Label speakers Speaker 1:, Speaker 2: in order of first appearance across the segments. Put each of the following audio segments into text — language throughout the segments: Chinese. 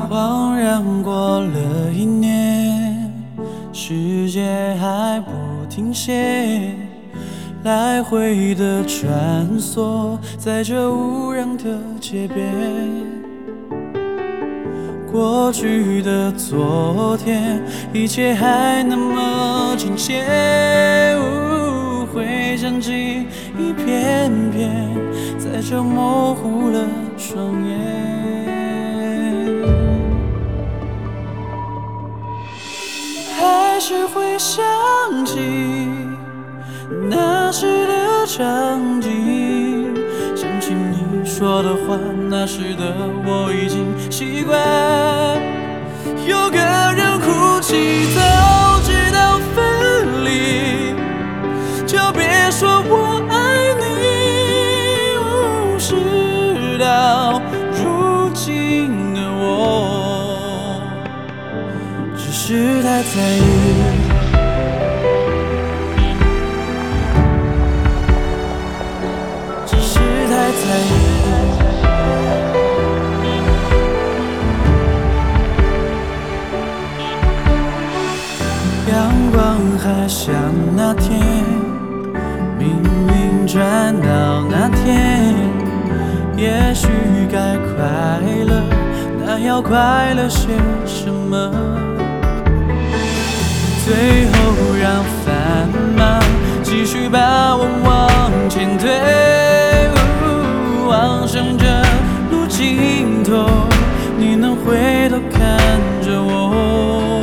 Speaker 1: 恍然过了1年，世界还不停歇，来回的穿梭在这无人的街边。过去的昨天，一切还那么亲切，回想起一片片，在这模糊了双眼。还是会想起那时的场景，想起你说的话，那时的我已经习惯。有个人哭泣，早知道分离，就别说我爱你。事到如今的我，只是太在意。阳光还像那天，命运转到那天，也许该快乐，那要快乐些什么？最后让繁忙继续把我往前推，望向这路尽头，你能回头看着我。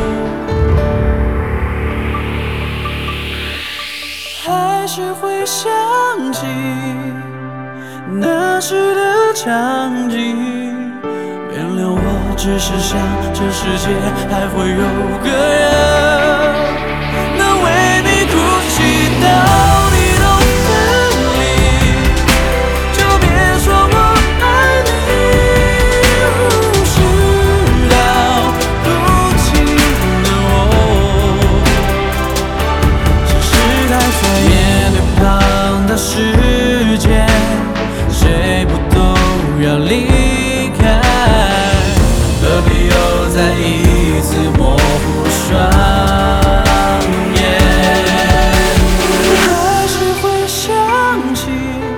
Speaker 1: 还是会想起那时的场景，原谅我只是想这世界还会有个人能为你哭泣到你都分离，就别说我爱你。事到如今的我，只是太在意。面对庞大世界，谁不都要离开？何必又再一次模糊双眼？还是会想起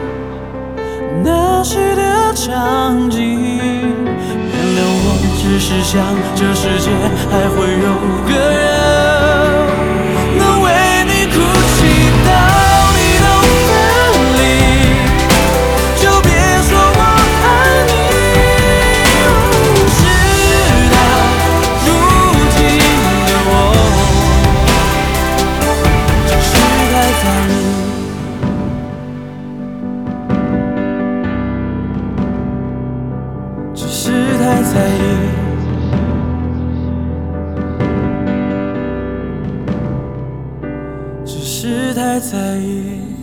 Speaker 1: 那时的场景，原谅我只是想这世界还会有个人能为你哭泣到太在意，只是太在意。